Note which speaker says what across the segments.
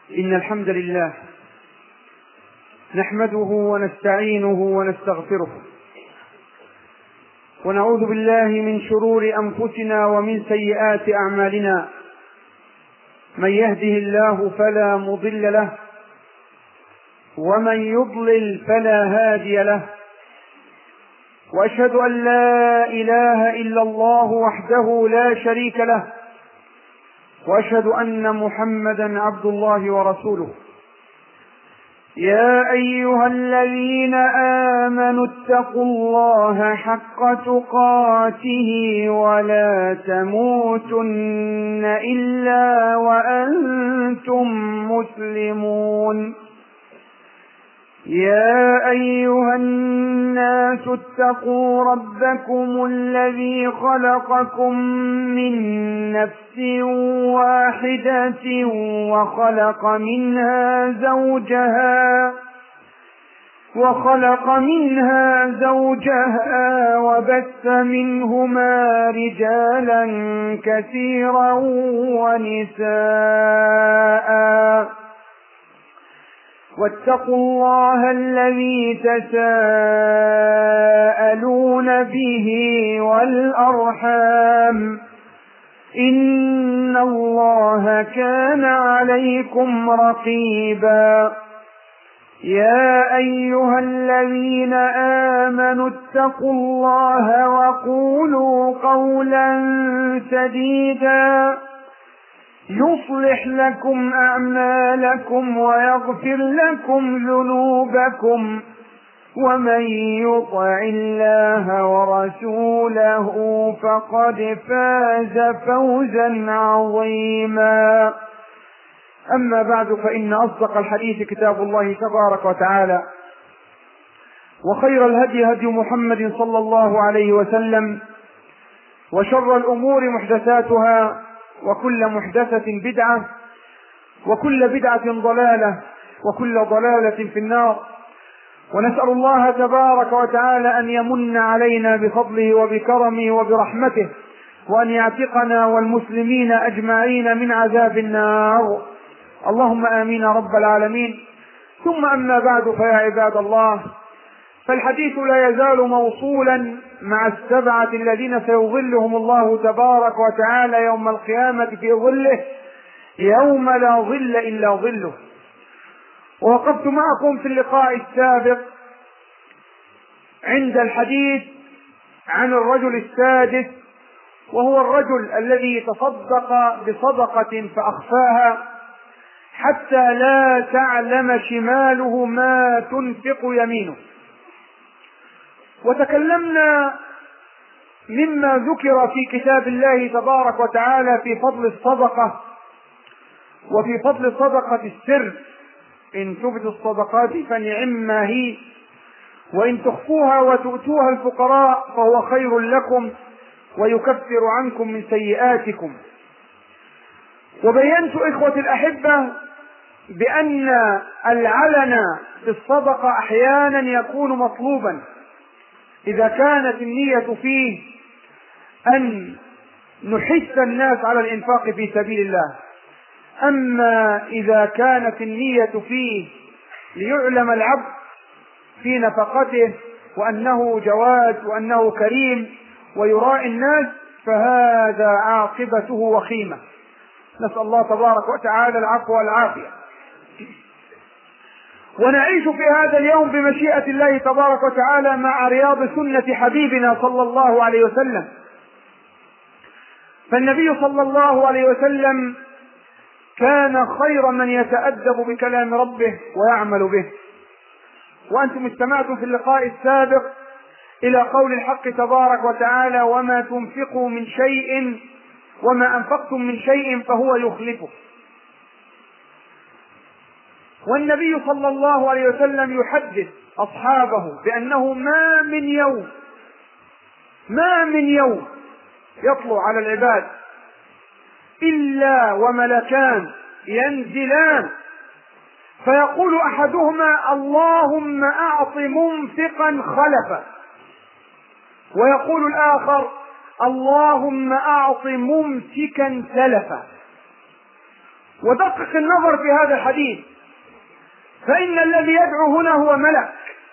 Speaker 1: إن الحمد لله نحمده ونستعينه ونستغفره ونعوذ بالله من شرور أنفسنا ومن سيئات أعمالنا. من يهده الله فلا مضل له ومن يضلل فلا هادي له، وأشهد أن لا إله إلا الله وحده لا شريك له، وأشهد أن محمدا عبد الله ورسوله. يا أيها الذين آمنوا اتقوا الله حق تقاته ولا تموتن إلا وأنتم مسلمون. يا أيها الناس اتقوا ربكم الذي خلقكم من نفس واحدة وخلق منها زوجها وبث منهما رجالا كثيرا ونساء، واتقوا الله الذي تساءلون به والأرحام، إن الله كان عليكم رقيبا. يا أيها الذين آمنوا اتقوا الله وقولوا قولا سديدا يصلح لكم أعمالكم ويغفر لكم ذنوبكم، ومن يطع الله ورسوله فقد فاز فوزا عظيما. أما بعد، فإن أصدق الحديث كتاب الله تبارك وتعالى، وخير الهدي هدي محمد صلى الله عليه وسلم، وشر الأمور محدثاتها، وكل محدثة بدعة، وكل بدعة ضلالة، وكل ضلالة في النار. ونسأل الله تبارك وتعالى أن يمن علينا بفضله وبكرمه وبرحمته، وأن يعتقنا والمسلمين أجمعين من عذاب النار، اللهم آمين رب العالمين. ثم أما بعد، فيا عباد الله، فالحديث لا يزال موصولا مع السبعة الذين سيظلهم الله تبارك وتعالى يوم القيامة في ظله يوم لا ظل إلا ظله. ووقفت معكم في اللقاء السابق عند الحديث عن الرجل السادس، وهو الرجل الذي تصدق بصدقة فأخفاها حتى لا تعلم شماله ما تنفق يمينه. وتكلمنا مما ذكر في كتاب الله تبارك وتعالى في فضل الصدقة، وفي فضل صدقة السر. إن تبدوا الصدقات فنعما هي، وإن تخفوها وتؤتوها الفقراء فهو خير لكم ويكفر عنكم من سيئاتكم. وبينت إخوة الأحبة بأن العلن في الصدقة أحيانا يكون مطلوبا إذا كانت النية فيه أن نحث الناس على الإنفاق في سبيل الله. أما إذا كانت النية فيه ليعلم العبد في نفقته وأنه جواد وأنه كريم ويراعي الناس، فهذا عاقبته وخيمة. نسأل الله تبارك وتعالى العفو والعافية. ونعيش في هذا اليوم بمشيئة الله تبارك وتعالى مع رياض سنة حبيبنا صلى الله عليه وسلم. فالنبي صلى الله عليه وسلم كان خير من يتأدب بكلام ربه ويعمل به. وأنتم استمعتم في اللقاء السابق إلى قول الحق تبارك وتعالى: وما تنفقوا من شيء وما أنفقتم من شيء فهو يخلفه. والنبي صلى الله عليه وسلم يحدث أصحابه بأنه ما من يوم يطلع على العباد إلا وملكان ينزلان فيقول أحدهما: اللهم أعط ممسكا خلفا، ويقول الآخر: اللهم أعط ممسكا سلفا. ودقق النظر في هذا الحديث، فإن الذي يدعو هنا هو ملك،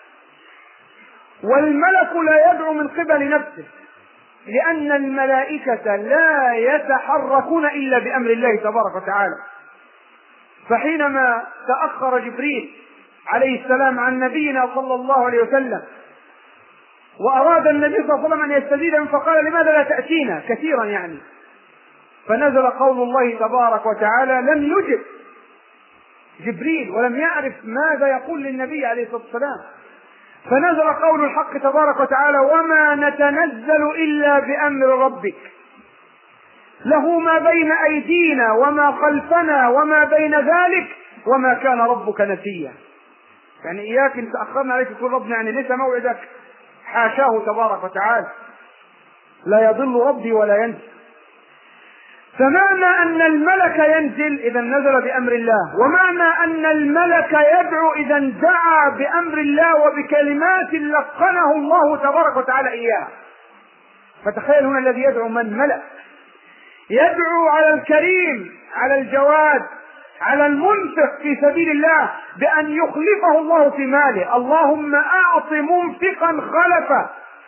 Speaker 1: والملك لا يدعو من قبل نفسه، لأن الملائكة لا يتحركون إلا بأمر الله تبارك وتعالى. فحينما تأخر جبريل عليه السلام عن نبينا صلى الله عليه وسلم، وأراد النبي صلى الله عليه وسلم أن يستزيد منه، فقال لماذا لا تأتينا كثيرا يعني، فنزل قول الله تبارك وتعالى: لم يجب جبريل ولم يعرف ماذا يقول للنبي عليه الصلاة والسلام، فنزل قول الحق تبارك وتعالى: وما نتنزل إلا بأمر ربك له ما بين أيدينا وما خلفنا وما بين ذلك وما كان ربك نسيا. يعني إياك إن تأخرنا عليك تقول ربنا يعني ليس موعدك، حاشاه تبارك وتعالى، لا يضل ربي ولا ينسى. فمعنى أن الملك ينزل إذا نزل بأمر الله، ومعنى أن الملك يدعو إذا دعا بأمر الله وبكلمات لقنه الله تبارك وتعالى إياها. فتخيل هنا الذي يدعو من ملك، يدعو على الكريم، على الجواد، على المنفق في سبيل الله بأن يخلفه الله في ماله. اللهم أعط منفقا خلفا.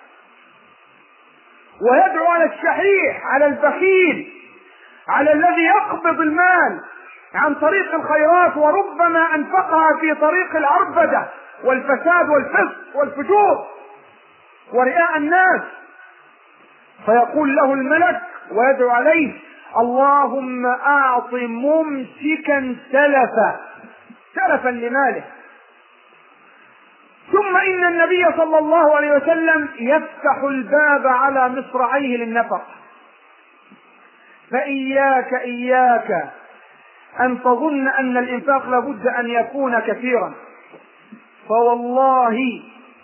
Speaker 1: ويدعو على الشحيح، على البخيل، على الذي يقبض المال عن طريق الخيرات وربما أنفقها في طريق العربدة والفساد والفسق والفجور ورئاء الناس، فيقول له الملك ويدعو عليه: اللهم أعط ممسكا تلفا لماله. ثم إن النبي صلى الله عليه وسلم يفتح الباب على مصراعيه للنفق. فإياك أن تظن أن الإنفاق لابد أن يكون كثيرا، فوالله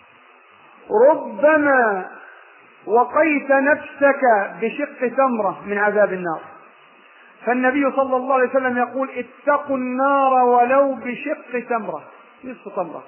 Speaker 1: ربما وقيت نفسك بشق تمرة من عذاب النار. فالنبي صلى الله عليه وسلم يقول: اتقوا النار ولو بشق تمرة، نصف تمرة.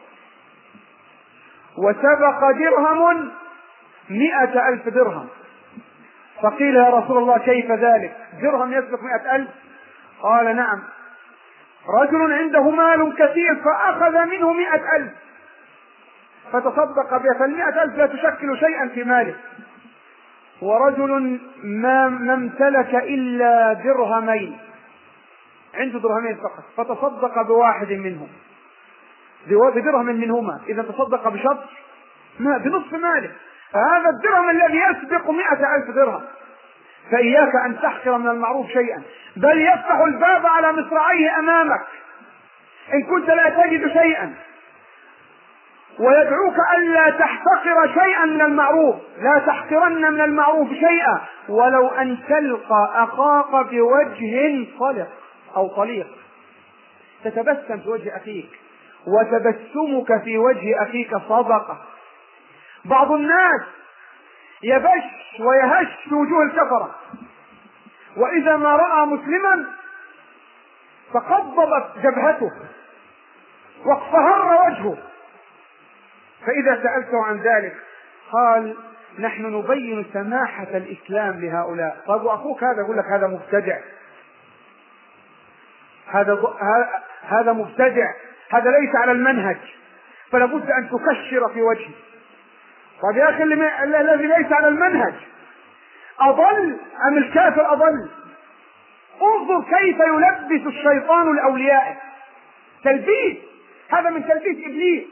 Speaker 1: وسبق درهم 100,000 درهم. فقيل: يا رسول الله كيف ذلك؟ درهم يسبق 100,000؟ قال: نعم، رجل عنده مال كثير فأخذ منه 100,000 فتصدق بها، ف100,000 لا تشكل شيئا في ماله. ورجل ما امتلك إلا درهمين، عنده درهمين فقط، فتصدق بواحد منهم، بدرهم منهما، إذا تصدق بشطر بنصف ماله. فهذا الدرهم الذي يسبق 100,000 درهم. فإياك أن تحقر من المعروف شيئا، بل يفتح الباب على مصراعيه أمامك إن كنت لا تجد شيئا، ويدعوك ألا تحتقر شيئا من المعروف. لا تحقرن من المعروف شيئا، ولو أن تلقى أخاك بوجه طلق أو طليق، تتبسم في وجه أخيك، وتبسمك في وجه أخيك صدقة. بعض الناس يبش ويهش في وجوه الكفرة، وإذا ما رأى مسلما تقضبت جبهته واصفهر وجهه، فإذا سألته عن ذلك قال: نحن نبين سماحة الإسلام لهؤلاء. طيب وأخوك هذا يقول لك هذا مبتدع، هذا مبتدع، هذا ليس على المنهج، فلا بد أن تكشر في وجهه. طيب يا أخي الذي ليس على المنهج أضل أم الكافر أضل؟ انظر كيف يلبس الشيطان لأوليائه تلبيس، هذا من تلبيس إبليس.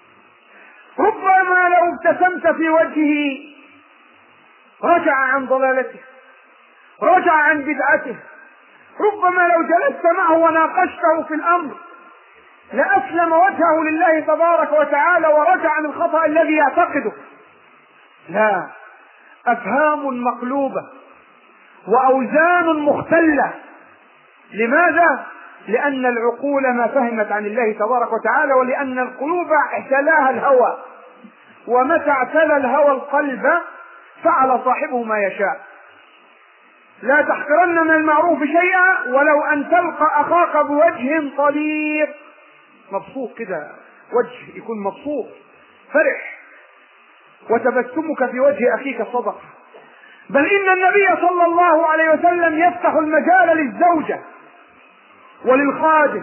Speaker 1: ربما لو ابتسمت في وجهه رجع عن ضلالته، رجع عن بدعته. ربما لو جلست معه وناقشته في الأمر لأسلم وجهه لله تبارك وتعالى ورجع عن الخطأ الذي يعتقده. لا، أفهام مقلوبة وأوزان مختلة. لماذا؟ لأن العقول ما فهمت عن الله تبارك وتعالى، ولأن القلوب اعتلاها الهوى، ومتى اعتلى الهوى القلب فعل صاحبه ما يشاء. لا تحقرن من المعروف شيئا ولو أن تلقى أخاك بوجه طليق، مبسوط كده، وجه يكون مبسوط فرح، وتبسمك في وجه أخيك صدقة. بل إن النبي صلى الله عليه وسلم يفتح المجال للزوجة وللخادم،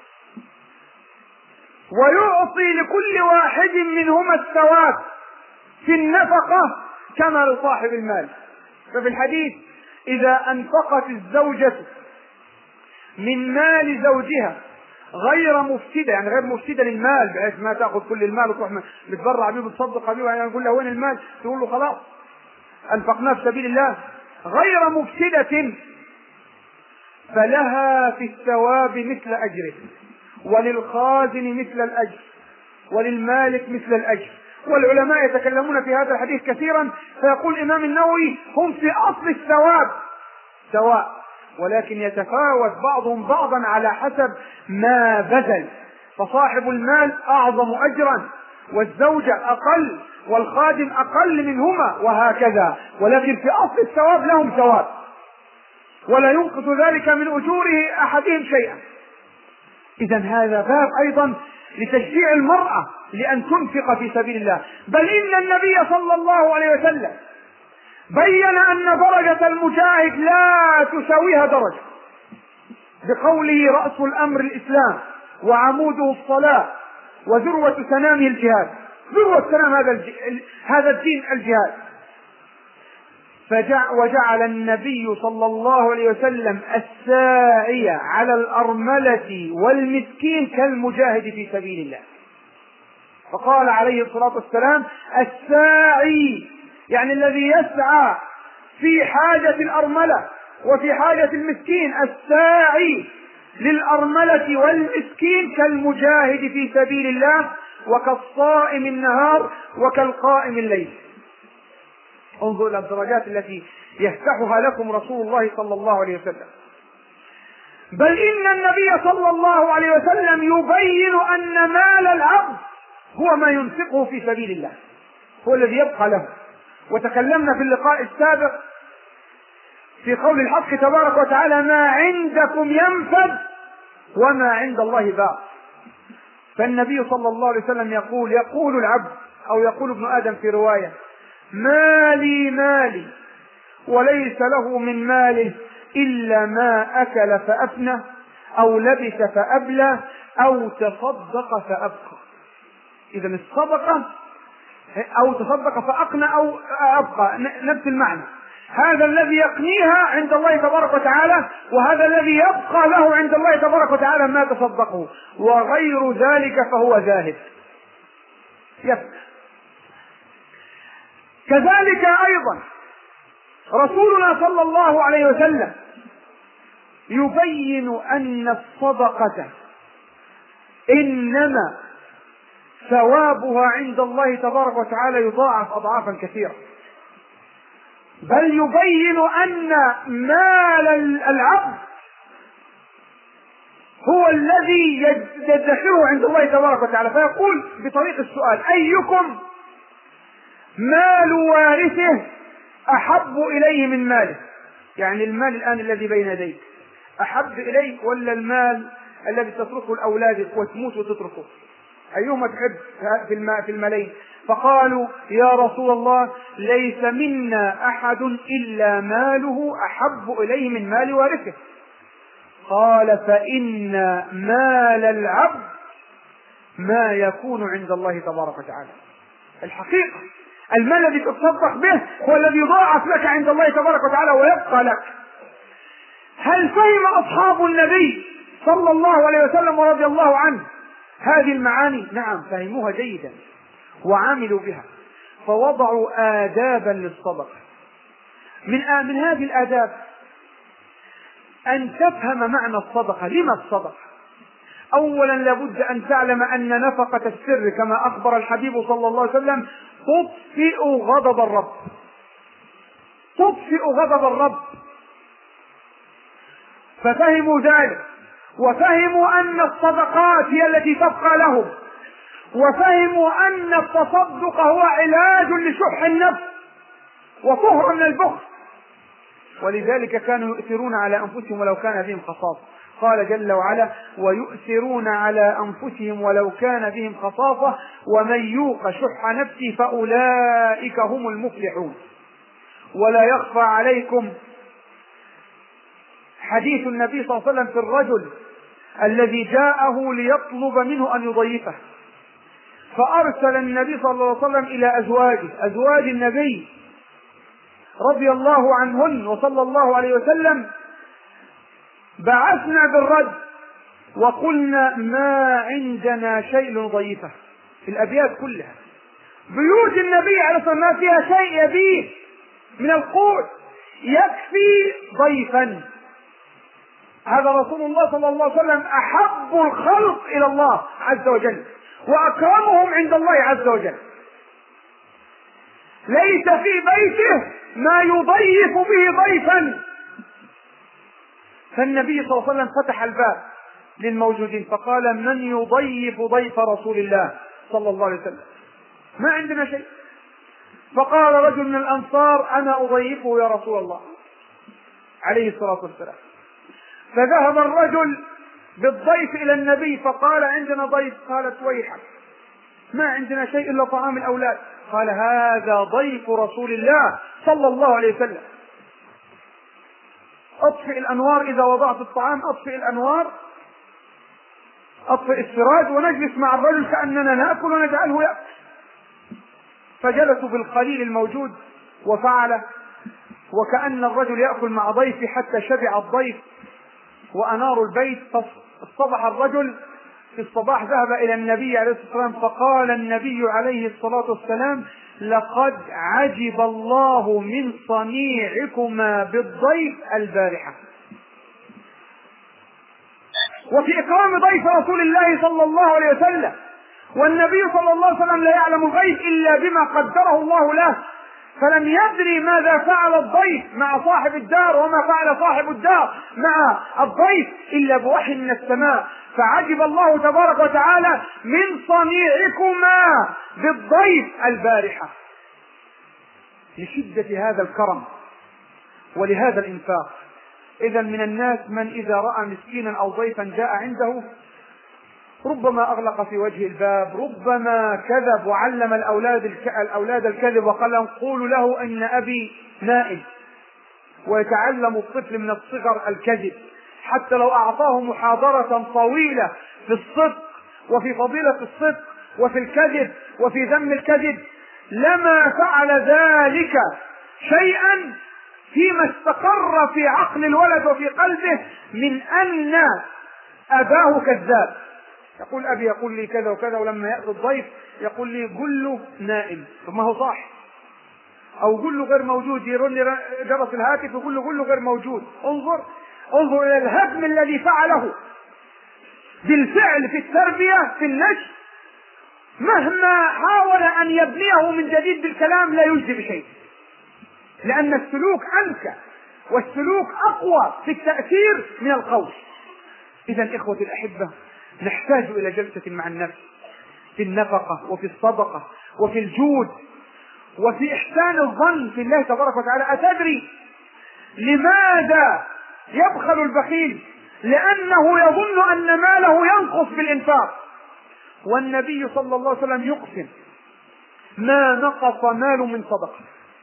Speaker 1: ويعطي لكل واحد منهما الثواب في النفقة كما لصاحب المال. ففي الحديث: إذا أنفقت الزوجة من مال زوجها غير مفسدة، يعني غير مفسدة للمال، بحيث ما تأخذ كل المال وتروح بتبرع به وتصدق به، يعني يقول له وين المال؟ تقول له خلاص أنفقناه في سبيل الله، غير مفسدة، فلها في الثواب مثل أجره، وللخازن مثل الأجر، وللمالك مثل الأجر. والعلماء يتكلمون في هذا الحديث كثيرا، فيقول الإمام النووي: هم في أصل الثواب سواء، ولكن يتفاوت بعضهم بعضا على حسب ما بذل، فصاحب المال أعظم أجرا، والزوجة أقل، والخادم أقل منهما، وهكذا، ولكن في أصل الثواب لهم ثواب، ولا ينقص ذلك من أجور أحدهم شيئا. إذن هذا باب أيضا لتشجيع المرأة لأن تنفق في سبيل الله. بل إن النبي صلى الله عليه وسلم بين أن درجة المجاهد لا تساويها درجة، بقوله: رأس الأمر الإسلام، وعموده الصلاة، وذروة سنامه الجهاد. ذروة سنام هذا الدين الجهاد. وجعل النبي صلى الله عليه وسلم الساعي على الأرملة والمسكين كالمجاهد في سبيل الله، فقال عليه الصلاة والسلام: الساعي يعني الذي يسعى في حاجة الأرملة وفي حاجة المسكين، الساعي للأرملة والمسكين كالمجاهد في سبيل الله، وكالصائم النهار وكالقائم الليل. انظر إلى الدرجات التي يفتحها لكم رسول الله صلى الله عليه وسلم. بل إن النبي صلى الله عليه وسلم يبين أن مال العبد هو ما ينفقه في سبيل الله، هو الذي يبقى له. وتكلمنا في اللقاء السابق في قول الحق تبارك وتعالى: ما عندكم ينفد وما عند الله باق. فالنبي صلى الله عليه وسلم يقول العبد، أو يقول ابن آدم في رواية: مالي مالي، وليس له من ماله إلا ما أكل فأفنى، أو لبس فأبلى، أو تصدق فأبقى. إذن الصدقة أو تصدق فأقنى أو أبقى نفس المعنى. هذا الذي يقنيها عند الله تبارك وتعالى، وهذا الذي يبقى له عند الله تبارك وتعالى ما تصدقه، وغير ذلك فهو زاهد يفنى. كذلك أيضا رسولنا صلى الله عليه وسلم يبين أن الصدقة إنما ثوابها عند الله تبارك وتعالى يضاعف أضعافا كثيرة، بل يبين أن مال العبد هو الذي يدخره عند الله تبارك وتعالى. فيقول بطريق السؤال: أيكم مال وارثه أحب إليه من ماله؟ يعني المال الآن الذي بين يديك أحب إليه، ولا المال الذي تتركه لأولادك وتموت وتتركه؟ أيهما تحب في المالين؟ فقالوا: يا رسول الله، ليس منا أحد إلا ماله أحب إليه من مال وارثه. قال: فإن مال العبد ما يكون عند الله تبارك وتعالى. الحقيقة المال الذي تتصدق به هو الذي يضاعف لك عند الله تبارك وتعالى ويبقى لك. هل فهم أصحاب النبي صلى الله عليه وسلم ورضي الله عنه هذه المعاني؟ نعم، فهموها جيدا وعملوا بها، فوضعوا آدابا للصدقة. من هذه الآداب أن تفهم معنى الصدقة. لما الصدقة؟ أولا لابد أن تعلم أن نفقة السر كما أخبر الحبيب صلى الله عليه وسلم تطفئ غضب الرب، تطفئ غضب الرب. ففهموا ذلك، وفهموا أن الصدقات هي التي تبقى لهم، وفهموا أن التصدق هو علاج لشح النفس وطهر من البخل، ولذلك كانوا يؤثرون على أنفسهم ولو كان بهم خصاصة. قال جل وعلا: ويؤثرون على أنفسهم ولو كان بهم خصاصة ومن يوق شح نفسه فأولئك هم المفلحون. ولا يخفى عليكم حديث النبي صلى الله عليه وسلم في الرجل الذي جاءه ليطلب منه أن يضيفه، فأرسل النبي صلى الله عليه وسلم إلى أزواج النبي رضي الله عنهن وصلى الله عليه وسلم: بعثنا بالرد وقلنا ما عندنا شيء نضيفه. في الأبيات كلها بيوت النبي عليه الصلاة والسلام ما فيها شيء يبيت من القوت يكفي ضيفا. هذا رسول الله صلى الله عليه وسلم أحب الخلق إلى الله عز وجل وأكرمهم عند الله عز وجل، ليس في بيته ما يضيف به ضيفا. فالنبي صلى الله عليه وسلم فتح الباب للموجودين فقال: من يضيف ضيف رسول الله صلى الله عليه وسلم؟ ما عندنا شيء. فقال رجل من الأنصار: أنا أضيفه يا رسول الله عليه الصلاة والسلام. فذهب الرجل بالضيف إلى النبي فقال: عندنا ضيف. قالت: ويحك، ما عندنا شيء إلا طعام الأولاد. قال: هذا ضيف رسول الله صلى الله عليه وسلم. أطفئ الأنوار إذا وضعت الطعام، أطفئ الأنوار، أطفئ السراج، ونجلس مع الرجل كأننا نأكل ونجعله يأكل. فجلسوا بالقليل الموجود وفعل وكأن الرجل يأكل مع ضيفه حتى شبع الضيف وأناروا البيت. فاصطبح الرجل في الصباح، ذهب إلى النبي عليه الصلاة والسلام فقال النبي عليه الصلاة والسلام: لقد عجب الله من صنيعكما بالضيف البارحة. وفي إكرام ضيف رسول الله صلى الله عليه وسلم، والنبي صلى الله عليه وسلم لا يعلم الغيب إلا بما قدره الله له، فلم يدري ماذا فعل الضيف مع صاحب الدار وما فعل صاحب الدار مع الضيف إلا بوحي من السماء. فعجب الله تبارك وتعالى من صنيعكما بالضيف البارحة، لشدة هذا الكرم ولهذا الإنفاق. إذا من الناس من إذا رأى مسكينا أو ضيفا جاء عنده ربما أغلق في وجه الباب، ربما كذب وعلم الأولاد الكذب وقال لهم: قولوا له أن أبي نائم. ويتعلم الطفل من الصغر الكذب، حتى لو أعطاه محاضرة طويلة في الصدق وفي فضيلة الصدق وفي الكذب وفي ذم الكذب لما فعل ذلك شيئا فيما استقر في عقل الولد وفي قلبه من أن أباه كذاب. يقول: أبي يقول لي كذا وكذا، ولما يأتي الضيف يقول لي: قل له نائم. ثم هو صاحي، أو قل له غير موجود، يرن جرس الهاتف ويقول له: قل له غير موجود. انظر إلى الهدم الذي فعله بالفعل في التربية في النشء. مهما حاول أن يبنيه من جديد بالكلام لا يجدي بشيء، لأن السلوك أنكى والسلوك أقوى في التأثير من القول. إذا إخوتي الأحبة، نحتاج إلى جلسة مع النفس في النفقة وفي الصدقة وفي الجود وفي إحسان الظن في الله تبارك وتعالى. أتدري لماذا يبخل البخيل؟ لأنه يظن أن ماله ينقص بالإنفاق. والنبي صلى الله عليه وسلم يقسم: ما نقص مال من صدقة،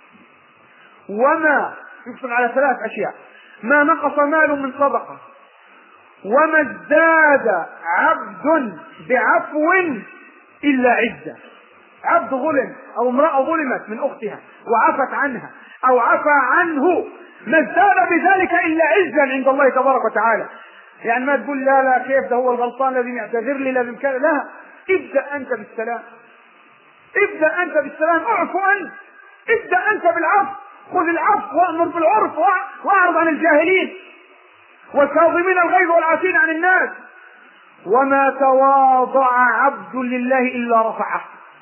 Speaker 1: وما يقسم على 3 أشياء: ما نقص مال من صدقة، وما ازداد عبد بعفو إلا عزة. عبد ظلم أو امرأة ظلمت من أختها وعفت عنها أو عفى عنه، ما ازداد بذلك إلا عزا عند الله تبارك وتعالى. يعني ما تقول: لا كيف ده هو الغلطان لازم يعتذر لي لازم كذا. لا، ابدأ أنت بالسلام، ابدأ أنت بالسلام، اعفو أنت، ابدأ أنت بالعفو، خذ العفو وأمر بالعرف واعرض عن الجاهلين والكاظمين الغيظ والعافين عن الناس. وما تواضع عبد لله إلا رفعه.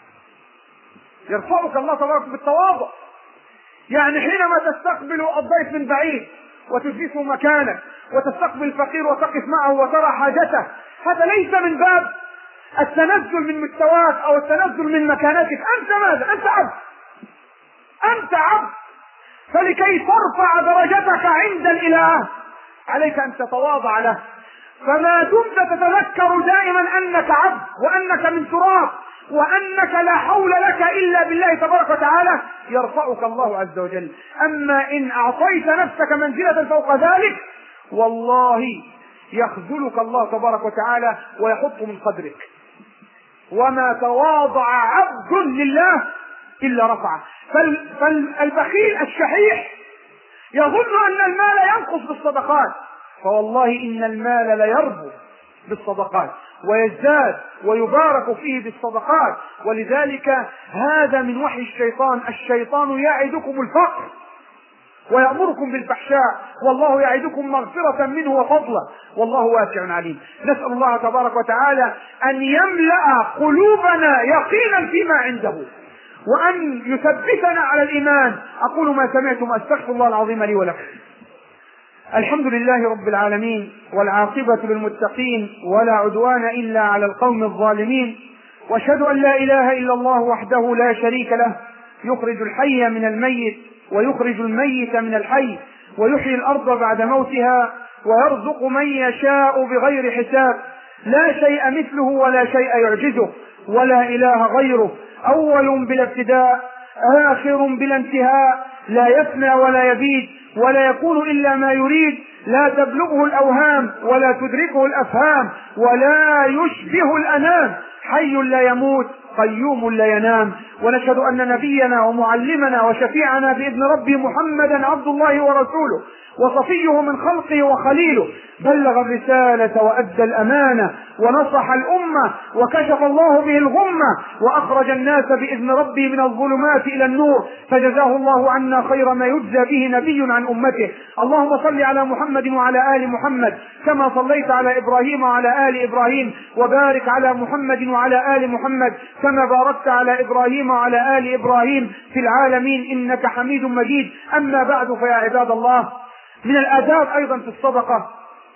Speaker 1: يرفعك الله تبارك بالتواضع. يعني حينما تستقبل الضيف من بعيد وتجلسه مكانك وتستقبل الفقير وتقف معه وترى حاجته، هذا ليس من باب التنزل من مستواك أو التنزل من مكانتك. أنت ماذا؟ أنت عبد. فلكي ترفع درجتك عند الإله عليك أن تتواضع له. فما دمت تتذكر دائما أنك عبد وأنك من تراب وأنك لا حول لك إلا بالله تبارك وتعالى، يرفعك الله عز وجل. أما إن أعطيت نفسك منزلة فوق ذلك، والله يخذلك الله تبارك وتعالى ويحط من قدرك. وما تواضع عبد لله إلا رفعه. فالبخيل الشحيح يظن أن المال ينقص بالصدقات، فوالله إن المال ليربو بالصدقات ويزداد ويبارك فيه بالصدقات. ولذلك هذا من وحي الشيطان. الشيطان يعدكم الفقر ويأمركم بالفحشاء، والله يعدكم مغفرة منه وفضلا، والله واسع عليم. نسأل الله تبارك وتعالى أن يملأ قلوبنا يقينا فيما عنده، وأن يثبتنا على الإيمان. أقول ما سمعتم، أستغفر الله العظيم لي ولكم. الحمد لله رب العالمين، والعاقبة للمتقين، ولا عدوان إلا على القوم الظالمين. وأشهد أن لا إله إلا الله وحده لا شريك له، يخرج الحي من الميت ويخرج الميت من الحي، ويحيي الأرض بعد موتها، ويرزق من يشاء بغير حساب. لا شيء مثله ولا شيء يعجزه، ولا إله غيره، أول بلا ابتداء، آخر بلا انتهاء، لا يفنى ولا يبيد، ولا يكون إلا ما يريد، لا تبلغه الأوهام ولا تدركه الأفهام، ولا يشبه الأنام، حي لا يموت، قيوم لا ينام. ونشهد أن نبينا ومعلمنا وشفيعنا بإذن ربه محمدا عبد الله ورسوله، وصفيه من خلقه وخليله، بلغ الرسالة وأدى الأمانة، ونصح الأمة، وكشف الله به الغمة، وأخرج الناس بإذن ربه من الظلمات إلى النور، فجزاه الله عنا خير ما يجزى به نبي عن أمته. اللهم صل على محمد وعلى آل محمد كما صليت على إبراهيم وعلى آل إبراهيم، وبارك على محمد وعلى آل محمد كما باركت على إبراهيم وعلى آل إبراهيم في العالمين إنك حميد مجيد. أما بعد، فيا عباد الله، من الآداب أيضا في الصدقة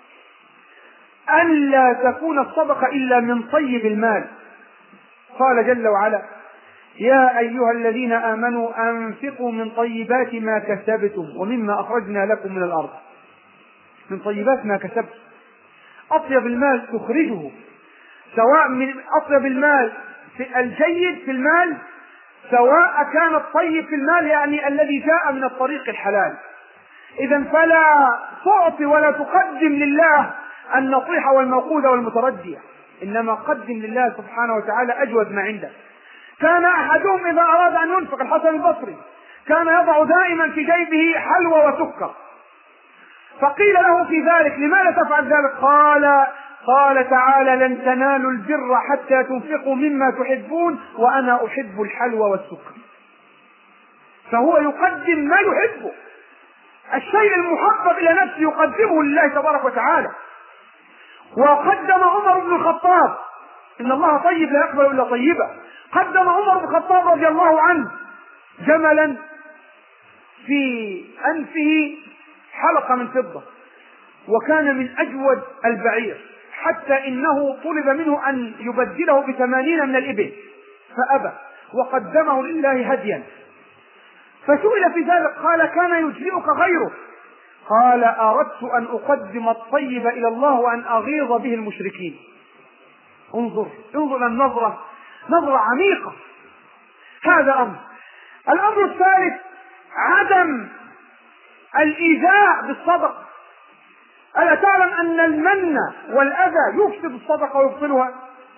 Speaker 1: أن لا تكون الصدقة إلا من طيب المال. قال جل وعلا: يا أيها الذين آمنوا أنفقوا من طيبات ما كسبتم ومما أخرجنا لكم من الأرض. من طيبات ما كسبتم، أطيب المال تخرجه، سواء من أطيب المال في الجيد في المال، سواء كان الطيب في المال يعني الذي جاء من الطريق الحلال. إذن فلا تعطي ولا تقدم لله النصيحة والموقوذة والمتردية، إنما قدم لله سبحانه وتعالى أجود ما عنده. كان أحدهم إذا أراد أن ينفق، الحسن البصري، كان يضع دائما في جيبه حلوى وسكر، فقيل له في ذلك: لماذا تفعل ذلك؟ قال تعالى: لن تنالوا البر حتى تنفقوا مما تحبون وأنا أحب الحلوى والسكر. فهو يقدم ما يحبه، الشيء المحبب إلى نفسه يقدمه لله تبارك وتعالى. وقدم عمر بن الخطاب، إن الله طيب لا يقبل إلا طيبا، قدم عمر بن الخطاب رضي الله عنه جملا في أنفه حلقة من فضة، وكان من أجود البعير، حتى إنه طلب منه أن يبدله ب80 من الإبل فأبى، وقدمه لله هديا. فسئل في ذلك قال: كان يجزئك غيره؟ قال: أردت أن أقدم الطيب إلى الله وأن أغيظ به المشركين. انظر النظرة، نظرة عميقة. هذا أمر. الأمر الثالث: عدم الإيذاء بالصدقة. ألا تعلم أن المن والأذى يفسد الصدقة ويبطلها؟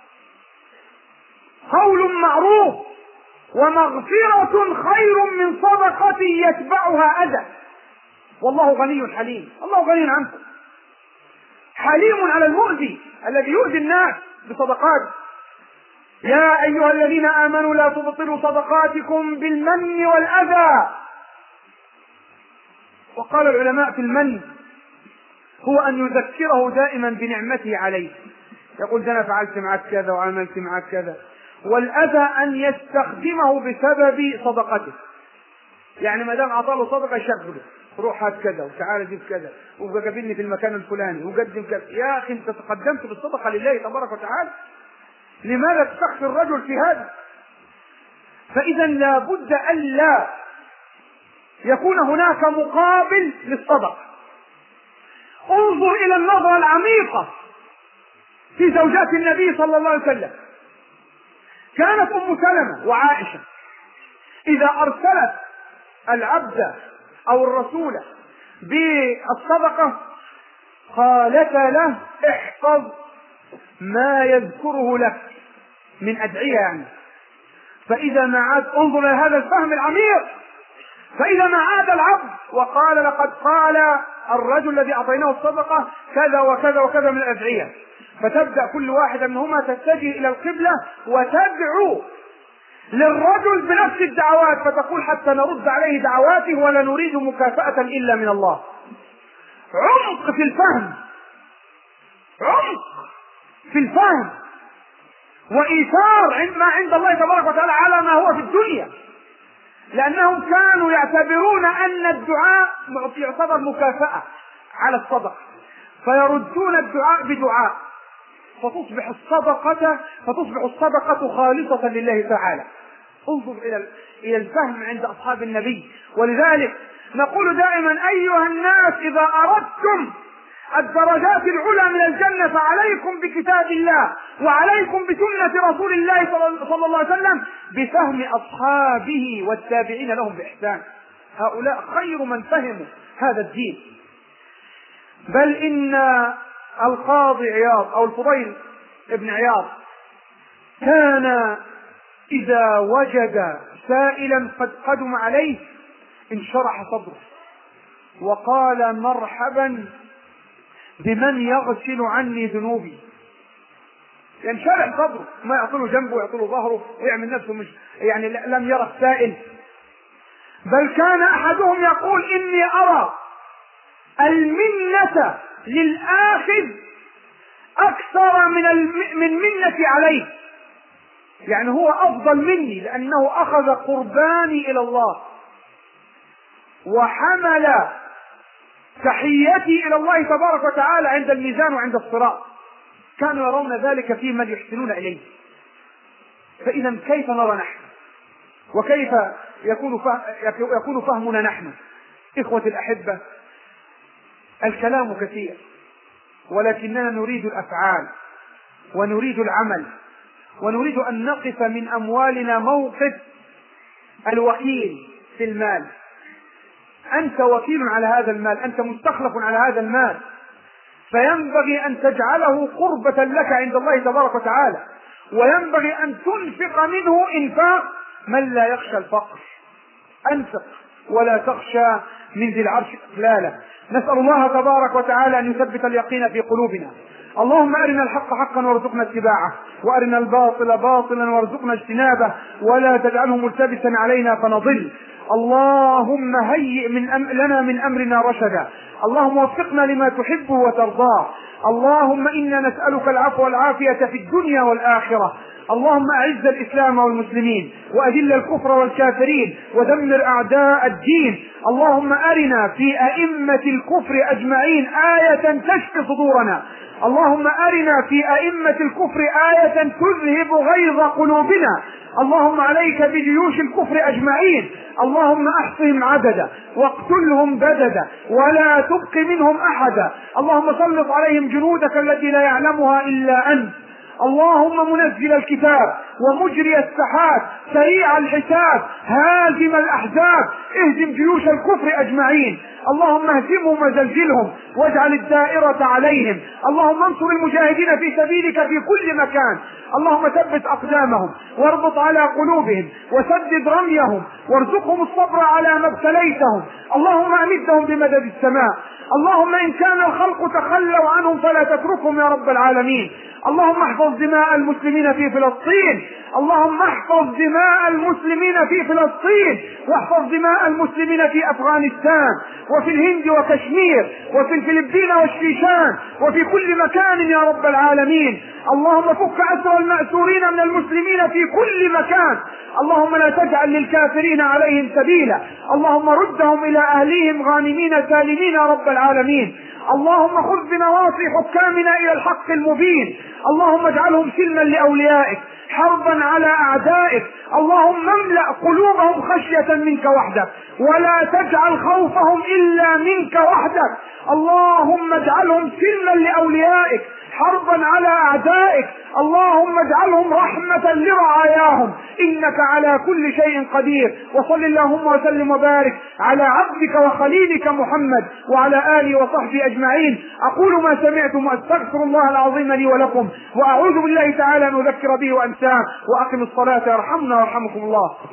Speaker 1: قول معروف ومغفرة خير من صدقة يتبعها أذى، والله غني حليم. الله غني عنكم، حليم على المؤذي الذي يؤذي الناس بصدقات. يا أيها الذين آمنوا لا تبطلوا صدقاتكم بالمن والأذى. وقال العلماء في المن هو أن يذكره دائما بنعمته عليه، يقول: أنا فعلت معك كذا وعملت معك كذا. والأذى أن يستخدمه بسبب صدقته، يعني ما دام أعطاه صدقة يشغله: روح هات كذا وتعال جيب كذا وقابلني في المكان الفلاني وقدم كذا. يا أخي، أنت تقدمت بالصدقة لله تبارك وتعالى، لماذا تستخفي الرجل في هذا؟ فإذا لا بد ألا يكون هناك مقابل للصدقة. انظر إلى النظرة العميقة في زوجات النبي صلى الله عليه وسلم. كانت أم سلمة وعائشة إذا أرسلت العبد أو الرسول بالصدقة قالت له احفظ ما يذكره لك من أدعية يعني. فإذا ما عاد، انظر إلى هذا الفهم العميق، فإذا ما عاد العبد وقال لقد قال الرجل الذي أعطيناه الصدقة كذا وكذا وكذا من الأدعية، فتبدأ كل واحدة منهما تتجه إلى القبلة وتدعو للرجل بنفس الدعوات، فتقول حتى نرد عليه دعواته ولا نريد مكافأة إلا من الله. عمق في الفهم، عمق في الفهم، وإيثار ما عند الله تبارك وتعالى على ما هو في الدنيا، لأنهم كانوا يعتبرون أن الدعاء يعتبر مكافأة على الصدقة، فيردون الدعاء بدعاء، فتصبح الصدقة خالصة لله تعالى. انظر إلى الفهم عند أصحاب النبي. ولذلك نقول دائما أيها الناس إذا أردتم الدرجات العلى من الجنة فعليكم بكتاب الله وعليكم بسنة رسول الله صلى الله عليه وسلم بفهم أصحابه والتابعين لهم بإحسان. هؤلاء خير من فهموا هذا الدين. بل إن القاضي عياض أو الفضيل ابن عياض كان إذا وجد سائلا قد قدم عليه انشرح صدره وقال مرحبا بمن يغسل عني ذنوبي. ينشرح صدره، ما يعطله جنبه ويعطله ظهره ويعمل نفسه مش يعني لم يرى السائل. بل كان أحدهم يقول إني أرى المنة للآخذ أكثر من منتي عليه، يعني هو أفضل مني لأنه أخذ قرباني إلى الله وحمل تحيتي إلى الله تبارك وتعالى عند الميزان وعند الصراط. كانوا يرون ذلك في من يحسنون إليه. فإذا كيف نرى نحن وكيف يكون فهمنا نحن؟ إخوة الأحبة، الكلام كثير ولكننا نريد الأفعال ونريد العمل، ونريد أن نقف من أموالنا موقف الوكيل في المال. أنت وكيل على هذا المال، أنت مستخلف على هذا المال، فينبغي أن تجعله قربة لك عند الله تبارك وتعالى، وينبغي أن تنفق منه إنفاق من لا يخشى الفقر. أنفق ولا تخشى من ذي العرش إقلالا. نسأل الله تبارك وتعالى أن يثبت اليقين في قلوبنا. اللهم أرنا الحق حقا وارزقنا اتباعه، وأرنا الباطل باطلا وارزقنا اجتنابه، ولا تجعله ملتبسا علينا فنضل. اللهم هيئ لنا من أمرنا رشدا، اللهم وفقنا لما تحبه وترضاه. اللهم إنا نسألك العفو والعافية في الدنيا والآخرة. اللهم أعز الإسلام والمسلمين وأذل الكفر والكافرين ودمر أعداء الدين. اللهم أرنا في أئمة الكفر أجمعين آية تشفي صدورنا. اللهم أرنا في أئمة الكفر آية تذهب غيظ قلوبنا. اللهم عليك بجيوش الكفر أجمعين، اللهم أحصهم عددا واقتلهم بددا ولا تبق منهم أحدا. اللهم سلط عليهم جنودك التي لا يعلمها إلا أنت. اللهم منزل الكتاب ومجري السحاب سريع الحساب هازم الأحزاب اهزم جيوش الكفر أجمعين. اللهم اهزمهم وزلزلهم واجعل الدائرة عليهم. اللهم انصر المجاهدين في سبيلك في كل مكان. اللهم ثبت أقدامهم واربط على قلوبهم وسدد رميهم وارزقهم الصبر على ما ابتليتهم. اللهم أمدهم بمدد السماء. اللهم إن كان الخلق تخلوا عنهم فلا تتركهم يا رب العالمين. اللهم احفظ دماء المسلمين في فلسطين. اللهم احفظ دماء المسلمين في فلسطين واحفظ دماء المسلمين في أفغانستان وفي الهند وكشمير وفي الفلبين والشيشان وفي كل مكان يا رب العالمين. اللهم فك أسر المأسورين من المسلمين في كل مكان. اللهم لا تجعل للكافرين عليهم سبيلا. اللهم ردهم إلى أهليهم غانمين سالمين يا رب العالمين. اللهم خذ بنواصي حكامنا إلى الحق المبين. اللهم اجعلهم سلما لأوليائك حربا على أعدائك. اللهم املأ قلوبهم خشية منك وحدك ولا تجعل خوفهم إلا منك وحدك. اللهم اجعلهم سلما لأوليائك حربا على أعدائك، اللهم اجعلهم رحمة لرعاياهم، إنك على كل شيء قدير. وصل اللهم وسلم وبارك على عبدك وخليلك محمد وعلى آله وصحبه أجمعين. أقول ما سمعتم وأستغفر الله العظيم لي ولكم، وأعوذ بالله تعالى أن أذكر به وأنساه. وأقم الصلاة يرحمنا ويرحمكم الله.